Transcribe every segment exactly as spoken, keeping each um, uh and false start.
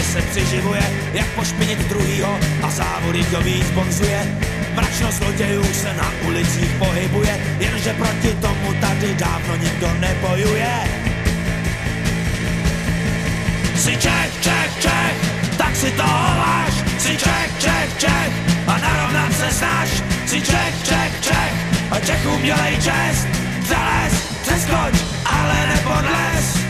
Hrozně se přiživuje, jak pošpinit druhýho a závody kdo víc bonzuje. Mračnost zlodějů se na ulicích pohybuje, jenže proti tomu tady dávno nikdo nebojuje. Jsi Čech, Čech, Čech, tak si to váž. Jsi Čech, Čech, Čech a narovnat se snaž. Jsi Čech, Čech, Čech a Čechům dělej čest. Přelez, přeskoč, ale nepodles.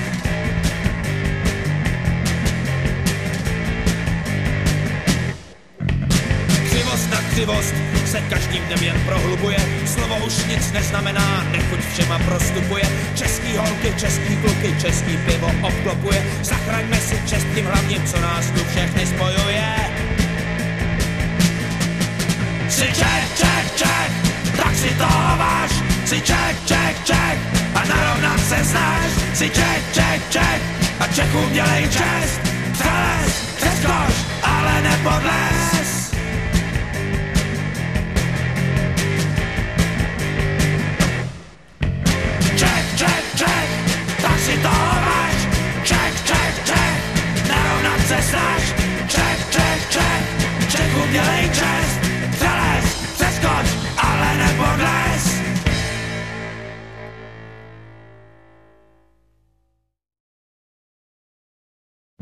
Křivost na křivost se každým dnem jen prohlubuje. Slovo už nic neznamená, nechuť všema prostupuje. Český holky, český kluky, český pivo obklopuje. Zachraňme si čest tím hlavním, co nás tu všechny spojuje. Jsi Čech, Čech, Čech, tak si to váž. Jsi Čech, Čech, Čech a narovnat se snaž. Jsi Čech, Čech, Čech a Čechům dělej čest. Přelez, přeskoč, ale nepodles. Čech, Čech, Čech, tak si to váž. Čech, Čech, Čech, narovnat se snaž. Čech, Čech, Čech, Čechům dělej čest.